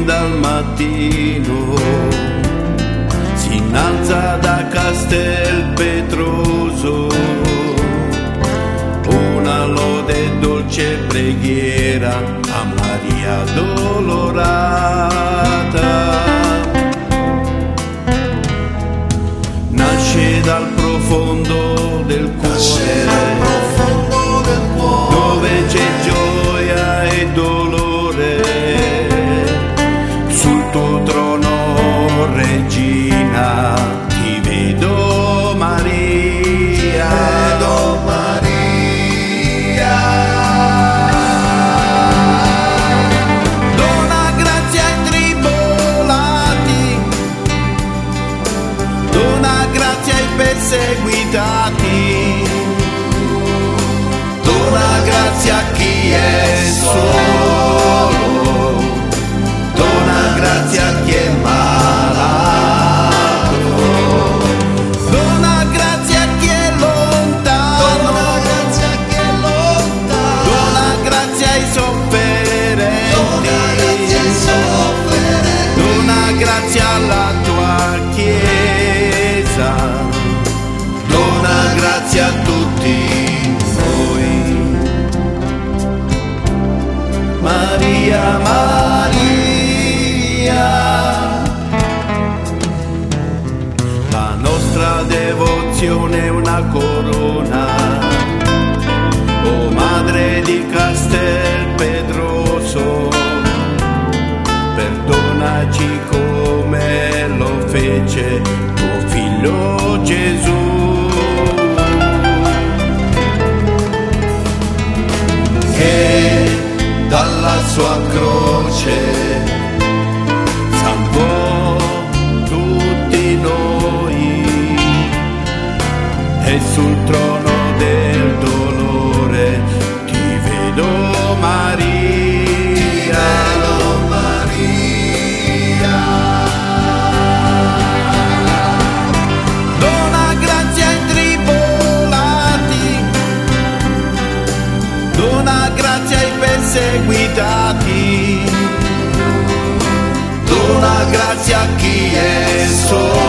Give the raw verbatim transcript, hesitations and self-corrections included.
dal mattino, si innalza da Castelpetroso, una lode e dolce preghiera a Maria Dolorata. Nasce dal profondo del cuore, profondo del cuore, dove c'è gioia e dolore, sul tuo trono, Regina, ti vedo Maria, vedo Maria. Dona grazia ai tribolati, dona grazia ai perseguitati, dona grazia a chi è solo, dona grazia a chi è malato, dona grazia a chi è lontano, Dona grazia a chi è lontano, dona grazia ai sofferenti, dona grazia ai sofferenti, dona grazia alla tua Chiesa, dona grazia a tutti noi. Maria, Maria, la nostra devozione è una corona, o Madre di Castelpetroso, perdonaci come lo fece tuo figlio Gesù, che dalla sua croce salvò tutti noi, e sul trono del dolore ti vedo Maria, vedo Maria. dona grazia ai tribolati, dona grazia ai perseguitati, dona grazia a chi è solo,